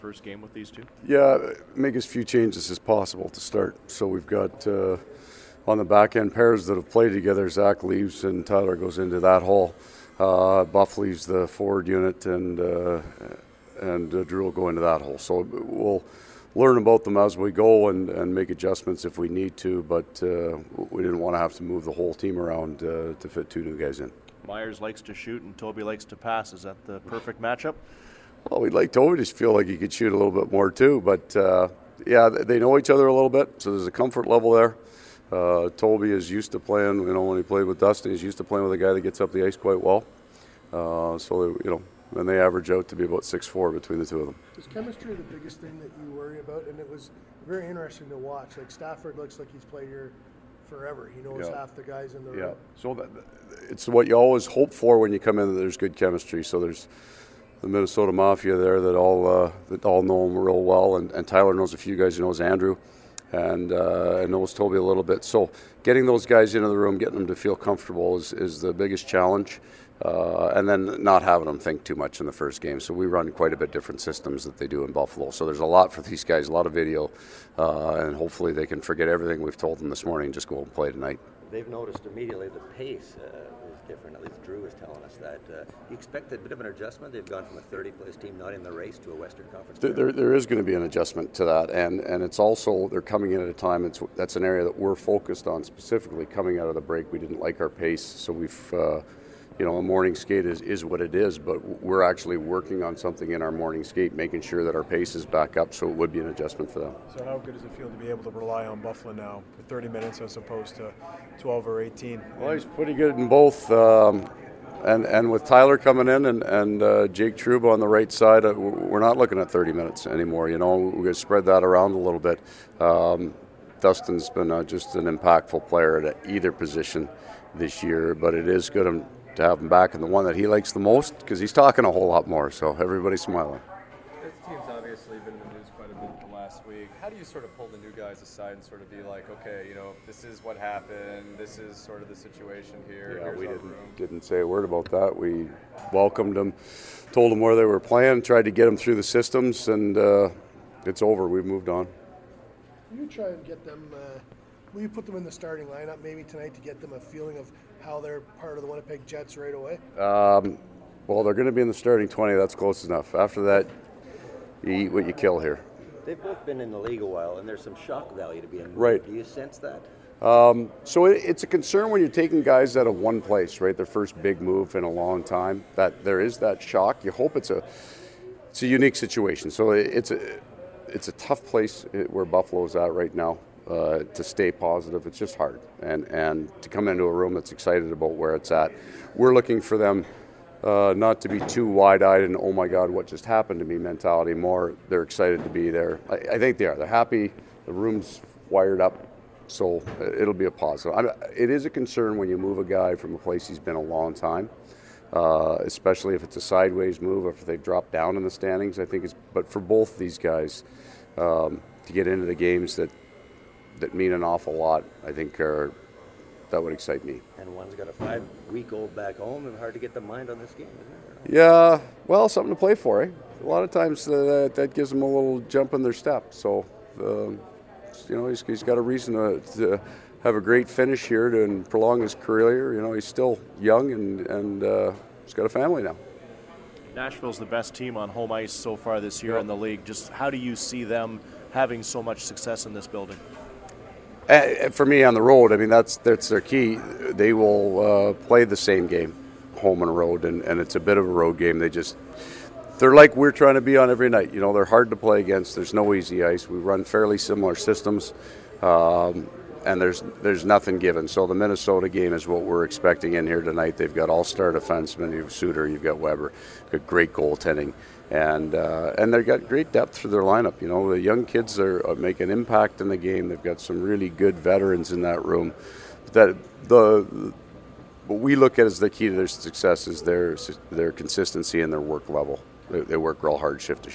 first game with these two? Yeah, make as few changes as possible to start. So we've got on the back end pairs that have played together. Zach leaves and Tyler goes into that hole. Buff leaves the forward unit and Drew will go into that hole. So we'll learn about them as we go and make adjustments if we need to, but we didn't want to have to move the whole team around to fit two new guys in. Myers likes to shoot and Toby likes to pass. Is that the perfect matchup? Well, we'd like Toby to feel like he could shoot a little bit more too, but yeah, they know each other a little bit, so there's a comfort level there. Toby is used to playing, when he played with Dustin, he's used to playing with a guy that gets up the ice quite well. And they average out to be about 6'4" between the two of them. Is chemistry the biggest thing that you worry about? And it was very interesting to watch. Like Stafford looks like he's played here forever. He knows half the guys in the room. Yeah, so it's what you always hope for when you come in, that there's good chemistry. So there's the Minnesota Mafia there that all know him real well, and Tyler knows a few guys. He knows Andrew and knows Toby a little bit. So getting those guys into the room, getting them to feel comfortable is the biggest challenge. And then not having them think too much in the first game. So we run quite a bit different systems that they do in Buffalo. So there's a lot for these guys, a lot of video, and hopefully they can forget everything we've told them this morning and just go and play tonight. They've noticed immediately the pace is different. At least Drew was telling us that. You expect a bit of an adjustment? They've gone from a 30-place team not in the race to a Western Conference. There is going to be an adjustment to that, and it's also they're coming in at a time. That's an area that we're focused on specifically. Coming out of the break, we didn't like our pace, so we've. A morning skate is what it is, but we're actually working on something in our morning skate, making sure that our pace is back up, so it would be an adjustment for them. So how good does it feel to be able to rely on Buffalo now for 30 minutes as opposed to 12 or 18? Well, he's pretty good in both. And with Tyler coming in and Jake Trouba on the right side, we're not looking at 30 minutes anymore. We're going to spread that around a little bit. Dustin's been just an impactful player at either position this year, but it is good to have him back in the one that he likes the most, because he's talking a whole lot more, so everybody's smiling. This team's obviously been in the news quite a bit the last week. How do you sort of pull the new guys aside and sort of be like, okay, this is what happened, this is sort of the situation here. Yeah, we didn't say a word about that. We welcomed them, told them where they were playing, tried to get them through the systems, and it's over. We've moved on. Will you try and get them, will you put them in the starting lineup maybe tonight to get them a feeling of how they're part of the Winnipeg Jets right away? Well, they're going to be in the starting 20. That's close enough. After that, you eat what you kill here. They've both been in the league a while, and there's some shock value to being moved. Right. Do you sense that? So it's a concern when you're taking guys out of one place, right? Their first big move in a long time. That there is that shock. You hope it's a unique situation. So it's a tough place where Buffalo's at right now. To stay positive, it's just hard, and to come into a room that's excited about where it's at. We're looking for them not to be too wide-eyed and oh my God, what just happened to me mentality. More, they're excited to be there. I think they are. They're happy. The room's wired up, so it'll be a positive. It is a concern when you move a guy from a place he's been a long time, especially if it's a sideways move or if they've dropped down in the standings. I think but for both these guys to get into the games that mean an awful lot, I think that would excite me. And one's got a 5-week-old back home, and hard to get the mind on this game, isn't it? Yeah, well, something to play for, eh? A lot of times that gives them a little jump in their step. So, he's got a reason to have a great finish here and prolong his career. He's still young and he's got a family now. Nashville's the best team on home ice so far this year in the league. Just how do you see them having so much success in this building? For me, on the road, that's their key. They will play the same game, home and road, and it's a bit of a road game. They're like we're trying to be on every night. They're hard to play against. There's no easy ice. We run fairly similar systems, and there's nothing given. So the Minnesota game is what we're expecting in here tonight. They've got all-star defensemen. You've Suter, you've got Weber, you've got great goaltending. And they've got great depth through their lineup. The young kids are making an impact in the game. They've got some really good veterans in that room. What we look at as the key to their success is their consistency and their work level. They work real hard shift to shift.